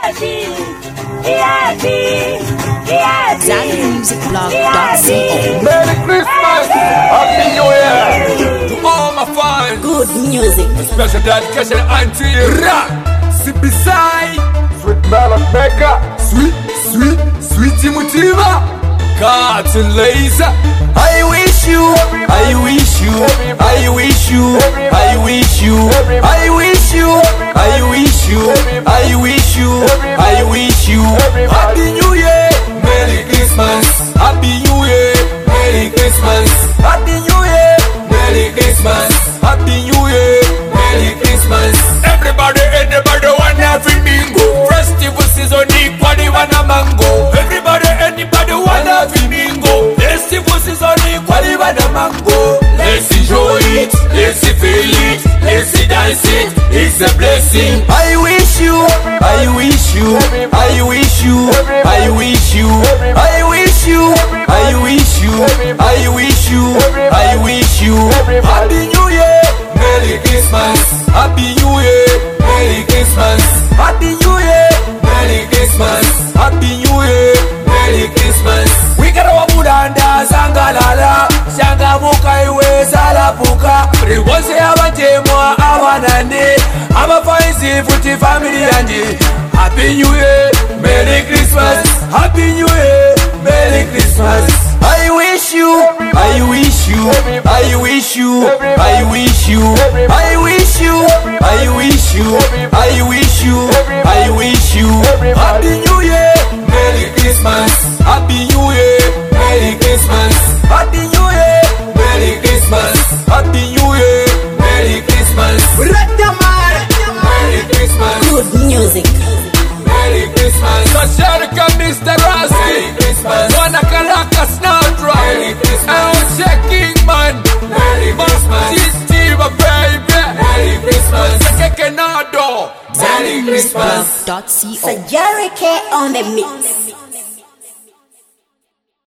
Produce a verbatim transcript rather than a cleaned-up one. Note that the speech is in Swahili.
ZanMusicBlog dot co. Merry Christmas, Happy New Year to all my fans. Good music. Special dedication Auntie Ra, Sibisai, Sweet Melon Maker, Sweet, Sweet, Sweetie Mutima, Cartoon Laser. I wish you, I wish you, I wish you, I wish you, I wish you, I wish you, I wish you, I wish you. Happy New Year, Merry Christmas, Happy New Year, Merry Christmas, Happy New Year, Merry Christmas, Happy New Year, Merry Christmas. Everybody, everybody want every bingo. Festival season equally wanna mango. Everybody, anybody want every bingo. Festival season equally wanna mango. Let's enjoy it, let's feel it, let's dance it. It's a blessing. I wish you, I wish you, I wish you, I wish you, I wish you, I wish you, I wish you, I wish you. Happy New Year, Merry Christmas, Happy New Year, Merry Christmas, Happy New Year, Merry Christmas, Happy New Year, Merry Christmas. We got our budanda sangalala, sangamuka iwe salapuka. Ribose abatemwa abanane, abafaisi futi family yandi. Happy New Year, Merry Christmas, Happy New Year, Merry Christmas. I wish you, I wish you, I wish you, I wish you, I wish you, I wish you, I wish you, I wish you. Happy New Year, Merry Christmas, Happy New Year, Merry Christmas, Happy New Year, Merry Christmas, Happy New Year, Merry Christmas. Merry Christmas. Good music. Merry Christmas. Sasharika, Mister Rossi. Merry Christmas. Wana Caracas now drop. Merry Christmas. I'm checking man. Merry Christmas. Sistema baby. Merry Christmas. Kekenado. Merry Christmas. ZanMusicBlog dot co. Sajarike on the mix.